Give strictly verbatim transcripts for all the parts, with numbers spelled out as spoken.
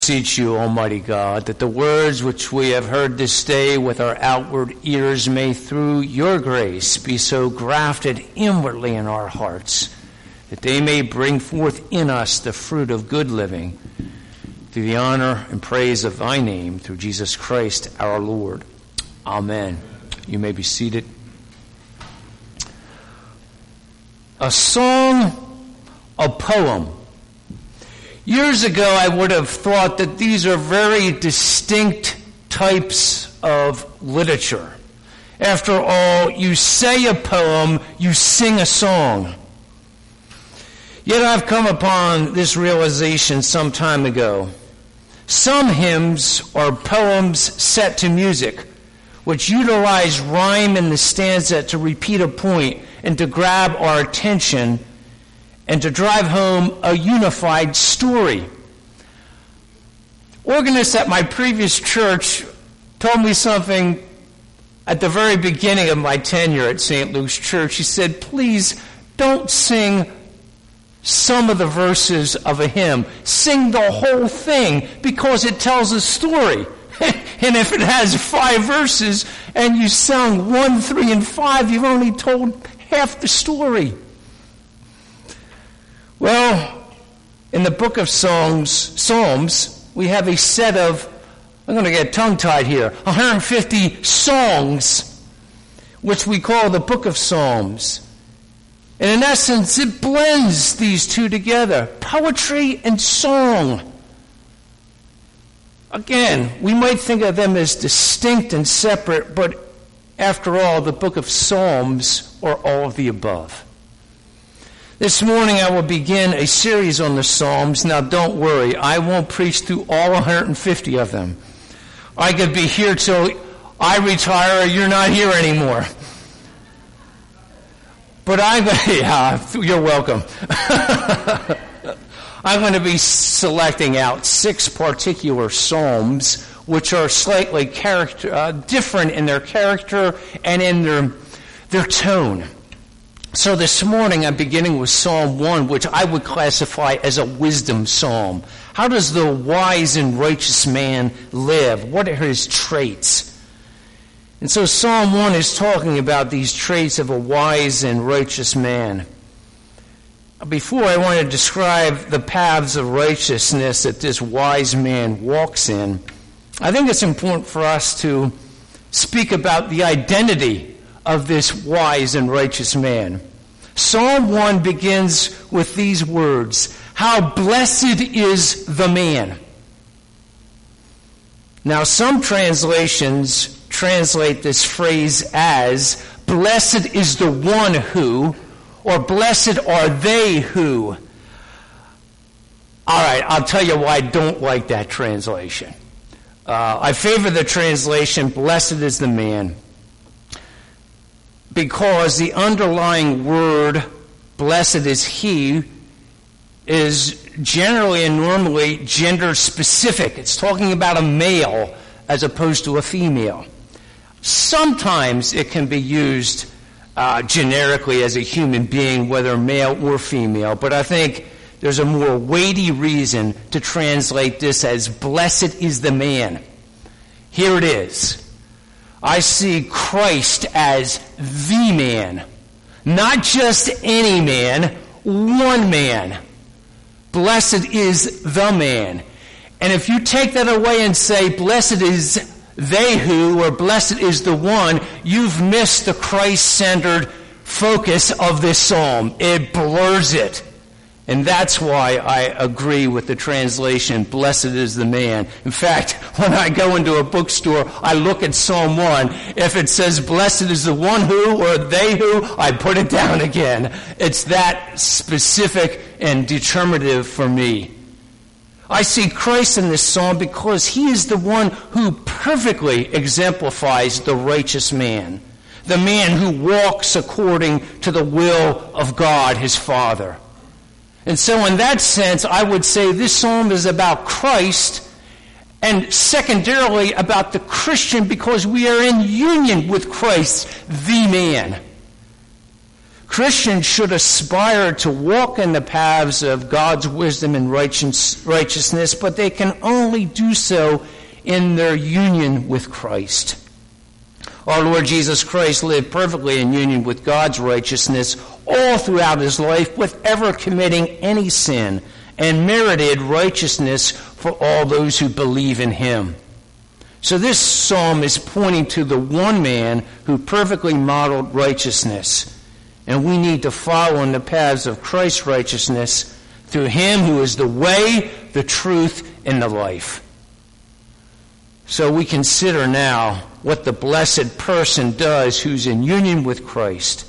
Beseech you, Almighty God, that the words which we have heard this day with our outward ears may through your grace be so grafted inwardly in our hearts, that they may bring forth in us the fruit of good living, through the honor and praise of thy name, through Jesus Christ our Lord. Amen. You may be seated. A song, a poem. Years ago, I would have thought that these are very distinct types of literature. After all, you say a poem, you sing a song. Yet I've come upon this realization some time ago. Some hymns are poems set to music, which utilize rhyme in the stanza to repeat a point and to grab our attention and to drive home a unified story. Organists at my previous church told me something at the very beginning of my tenure at Saint Luke's Church. He said, please don't sing some of the verses of a hymn. Sing the whole thing, because it tells a story. And if it has five verses and you sung one, three, and five, you've only told half the story. Well, in the book of Psalms, Psalms, we have a set of, I'm going to get tongue-tied here, one hundred fifty songs, which we call the book of Psalms. And in essence, it blends these two together, poetry and song. Again, we might think of them as distinct and separate, but after all, the book of Psalms are all of the above. This morning I will begin a series on the Psalms. Now don't worry, I won't preach through all one hundred fifty of them. I could be here till I retire or you're not here anymore. But I'm going to, yeah, you're welcome. I'm going to be selecting out six particular Psalms which are slightly character, uh, different in their character and in their, their tone. So this morning I'm beginning with Psalm one, which I would classify as a wisdom psalm. How does the wise and righteous man live? What are his traits? And so Psalm one is talking about these traits of a wise and righteous man. Before I want to describe the paths of righteousness that this wise man walks in, I think it's important for us to speak about the identity of this wise and righteous man. Psalm one begins with these words, how blessed is the man. Now some translations translate this phrase as, blessed is the one who, or blessed are they who. All right, I'll tell you why I don't like that translation. Uh, I favor the translation, blessed is the man, because the underlying word, blessed is he, is generally and normally gender specific. It's talking about a male as opposed to a female. Sometimes it can be used uh, generically as a human being, whether male or female, but I think there's a more weighty reason to translate this as blessed is the man. Here it is. I see Christ as the man, not just any man, one man. Blessed is the man. And if you take that away and say, blessed is they who, or blessed is the one, you've missed the Christ-centered focus of this psalm. It blurs it. And that's why I agree with the translation, blessed is the man. In fact, when I go into a bookstore, I look at Psalm one. If it says, blessed is the one who, or they who, I put it down again. It's that specific and determinative for me. I see Christ in this psalm because he is the one who perfectly exemplifies the righteous man, the man who walks according to the will of God, his Father. And so in that sense, I would say this psalm is about Christ and secondarily about the Christian because we are in union with Christ, the man. Christians should aspire to walk in the paths of God's wisdom and righteousness, but they can only do so in their union with Christ. Our Lord Jesus Christ lived perfectly in union with God's righteousness all throughout his life without ever committing any sin, and merited righteousness for all those who believe in him. So this psalm is pointing to the one man who perfectly modeled righteousness. And we need to follow in the paths of Christ's righteousness through him who is the way, the truth, and the life. So we consider now what the blessed person does who's in union with Christ.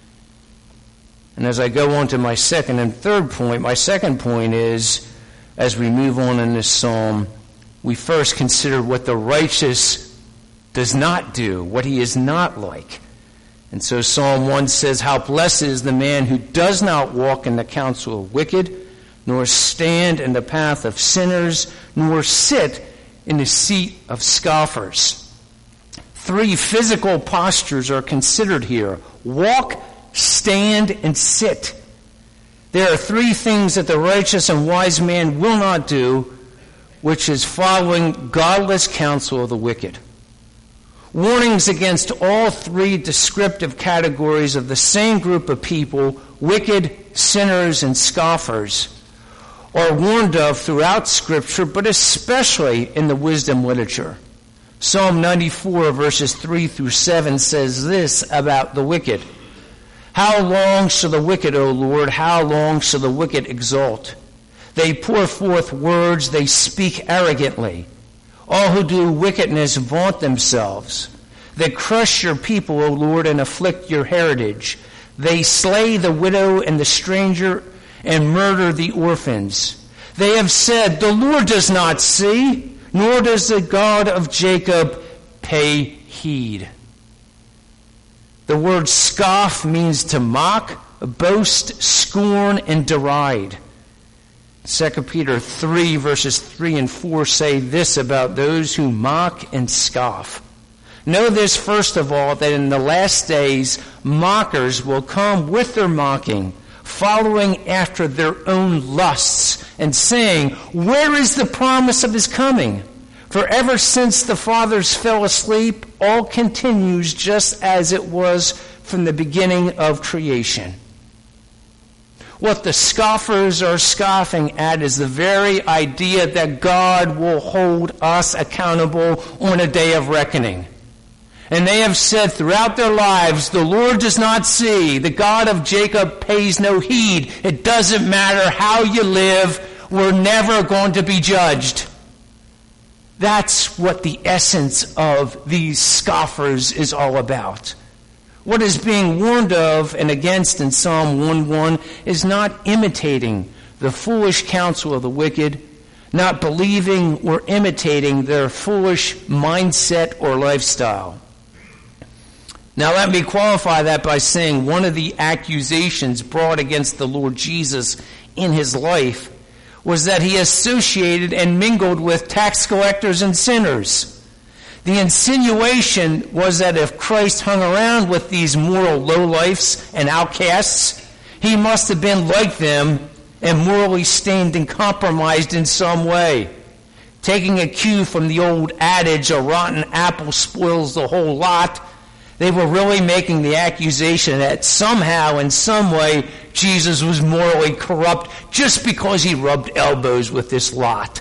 And as I go on to my second and third point, my second point is, as we move on in this psalm, we first consider what the righteous does not do, what he is not like. And so Psalm one says, "How blessed is the man who does not walk in the counsel of wicked, nor stand in the path of sinners, nor sit in the seat of scoffers." Three physical postures are considered here: walk, stand, and sit. There are three things that the righteous and wise man will not do, which is following godless counsel of the wicked. Warnings against all three descriptive categories of the same group of people, wicked, sinners, and scoffers, are warned of throughout Scripture, but especially in the wisdom literature. Psalm ninety-four, verses three through seven says this about the wicked: "How long shall the wicked, O Lord, how long shall the wicked exult? They pour forth words, they speak arrogantly. All who do wickedness vaunt themselves. They crush your people, O Lord, and afflict your heritage. They slay the widow and the stranger and murder the orphans. They have said, the Lord does not see, nor does the God of Jacob pay heed." The word scoff means to mock, boast, scorn, and deride. Second Peter three, verses three and four say this about those who mock and scoff. "Know this first of all, that in the last days mockers will come with their mocking, following after their own lusts, and saying, where is the promise of his coming? For ever since the fathers fell asleep, all continues just as it was from the beginning of creation." What the scoffers are scoffing at is the very idea that God will hold us accountable on a day of reckoning. And they have said throughout their lives, the Lord does not see, the God of Jacob pays no heed. It doesn't matter how you live, we're never going to be judged. That's what the essence of these scoffers is all about. What is being warned of and against in Psalm one one is not imitating the foolish counsel of the wicked, not believing or imitating their foolish mindset or lifestyle. Now let me qualify that by saying one of the accusations brought against the Lord Jesus in his life was that he associated and mingled with tax collectors and sinners. The insinuation was that if Christ hung around with these moral lowlifes and outcasts, he must have been like them and morally stained and compromised in some way. Taking a cue from the old adage, a rotten apple spoils the whole lot, they were really making the accusation that somehow, in some way, Jesus was morally corrupt just because he rubbed elbows with this lot.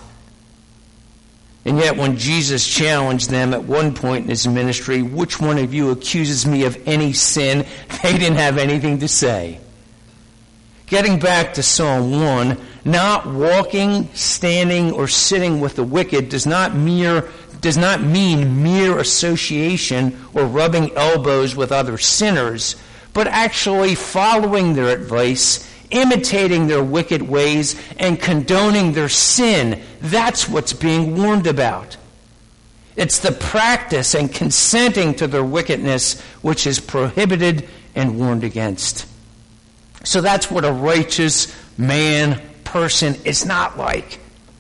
And yet when Jesus challenged them at one point in his ministry, which one of you accuses me of any sin, they didn't have anything to say. Getting back to Psalm one, not walking, standing, or sitting with the wicked does not mere does not mean mere association or rubbing elbows with other sinners, but actually following their advice, imitating their wicked ways, and condoning their sin. That's what's being warned about. It's the practice and consenting to their wickedness which is prohibited and warned against. So that's what a righteous man, person is not like.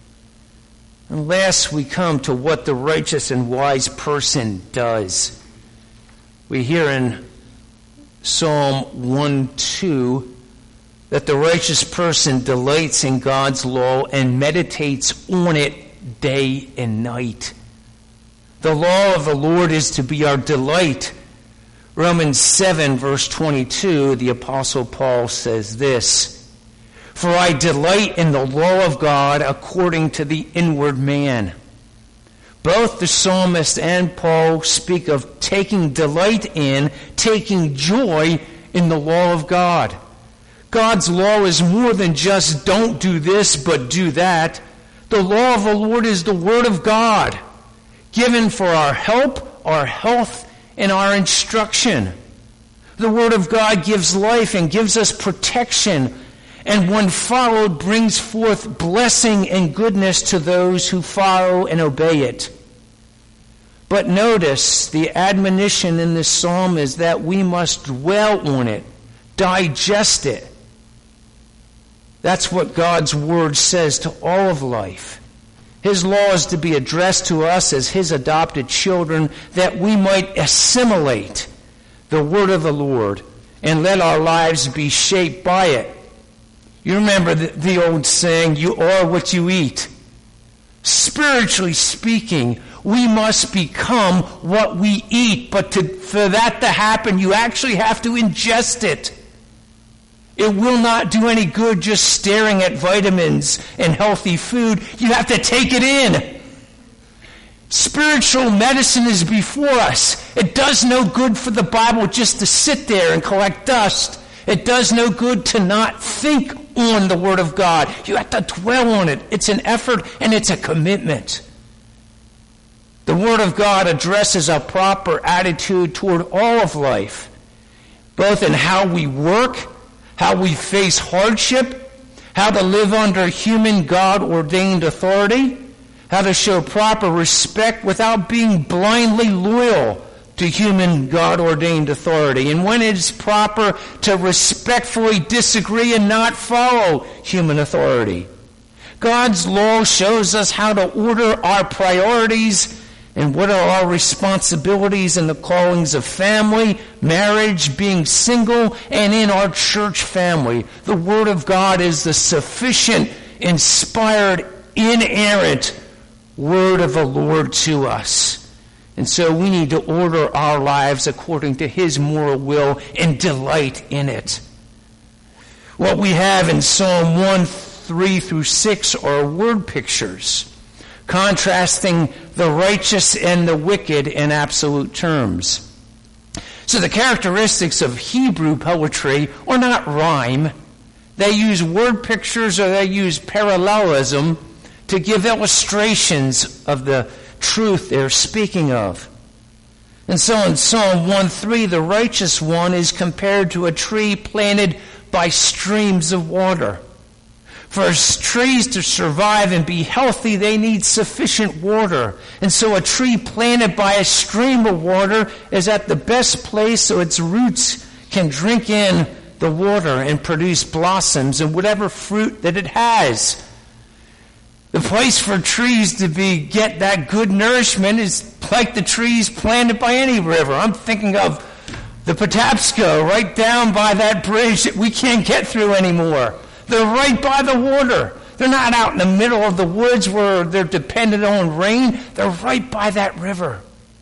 And last we come to what the righteous and wise person does. We hear in Psalm one two, that the righteous person delights in God's law and meditates on it day and night. The law of the Lord is to be our delight. Romans seven, verse twenty-two, the Apostle Paul says this, "For I delight in the law of God according to the inward man." Both the psalmist and Paul speak of taking delight in, taking joy in the law of God. God's law is more than just don't do this, but do that. The law of the Lord is the Word of God, given for our help, our health, and our instruction. The Word of God gives life and gives us protection, and when followed brings forth blessing and goodness to those who follow and obey it. But notice the admonition in this psalm is that we must dwell on it, digest it. That's what God's Word says to all of life. His law is to be addressed to us as His adopted children, that we might assimilate the Word of the Lord and let our lives be shaped by it. You remember the, the old saying, you are what you eat. Spiritually speaking, we must become what we eat, but to, for that to happen, you actually have to ingest it. It will not do any good just staring at vitamins and healthy food. You have to take it in. Spiritual medicine is before us. It does no good for the Bible just to sit there and collect dust. It does no good to not think on the Word of God. You have to dwell on it. It's an effort and it's a commitment. The Word of God addresses a proper attitude toward all of life, both in how we work, how we face hardship, how to live under human God-ordained authority, how to show proper respect without being blindly loyal to human God-ordained authority, and when it is proper to respectfully disagree and not follow human authority. God's law shows us how to order our priorities and what are our responsibilities in the callings of family, marriage, being single, and in our church family. The Word of God is the sufficient, inspired, inerrant Word of the Lord to us. And so we need to order our lives according to His moral will and delight in it. What we have in Psalm one, three through six are word pictures, contrasting the righteous and the wicked in absolute terms. So the characteristics of Hebrew poetry are not rhyme. They use word pictures or they use parallelism to give illustrations of the truth they're speaking of. And so in Psalm one three, the righteous one is compared to a tree planted by streams of water. For trees to survive and be healthy, they need sufficient water. And so a tree planted by a stream of water is at the best place so its roots can drink in the water and produce blossoms and whatever fruit that it has. The place for trees to be get that good nourishment is like the trees planted by any river. I'm thinking of the Patapsco right down by that bridge that we can't get through anymore. They're right by the water. They're not out in the middle of the woods where they're dependent on rain. They're right by that river.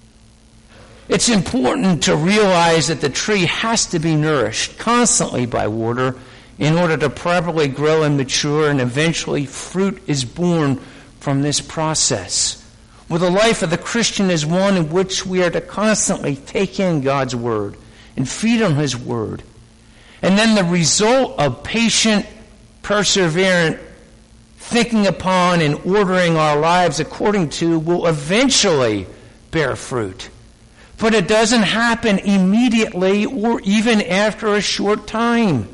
It's important to realize that the tree has to be nourished constantly by water in order to properly grow and mature, and eventually fruit is born from this process. Well, the life of the Christian is one in which we are to constantly take in God's Word and feed on His Word. And then the result of patient, perseverant thinking upon and ordering our lives according to will eventually bear fruit. But it doesn't happen immediately or even after a short time.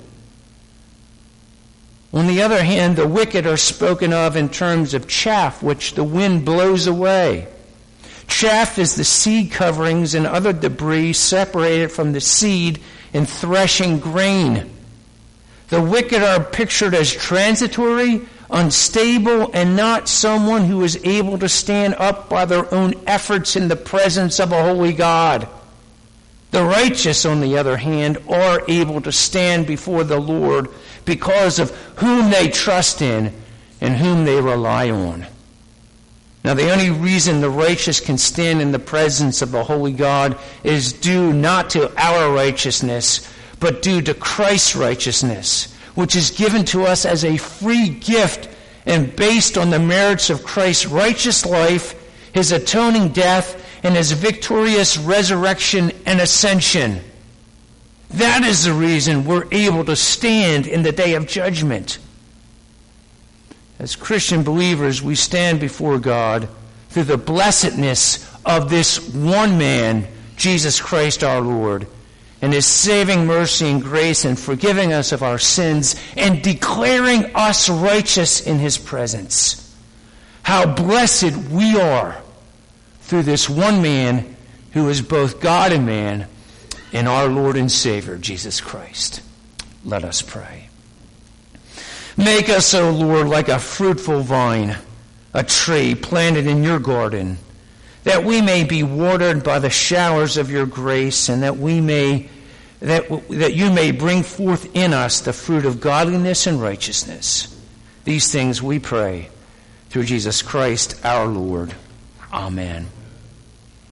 On the other hand, the wicked are spoken of in terms of chaff, which the wind blows away. Chaff is the seed coverings and other debris separated from the seed in threshing grain. The wicked are pictured as transitory, unstable, and not someone who is able to stand up by their own efforts in the presence of a holy God. The righteous, on the other hand, are able to stand before the Lord because of whom they trust in and whom they rely on. Now, the only reason the righteous can stand in the presence of the holy God is due not to our righteousness, but due to Christ's righteousness, which is given to us as a free gift and based on the merits of Christ's righteous life, his atoning death, and his victorious resurrection and ascension. That is the reason we're able to stand in the day of judgment. As Christian believers, we stand before God through the blessedness of this one man, Jesus Christ our Lord, and his saving mercy and grace and forgiving us of our sins and declaring us righteous in his presence. How blessed we are through this one man who is both God and man, in our Lord and Savior, Jesus Christ. Let us pray. Make us, O Lord, like a fruitful vine, a tree planted in your garden, that we may be watered by the showers of your grace, and that we may that, that you may bring forth in us the fruit of godliness and righteousness. These things we pray through Jesus Christ our Lord. Amen.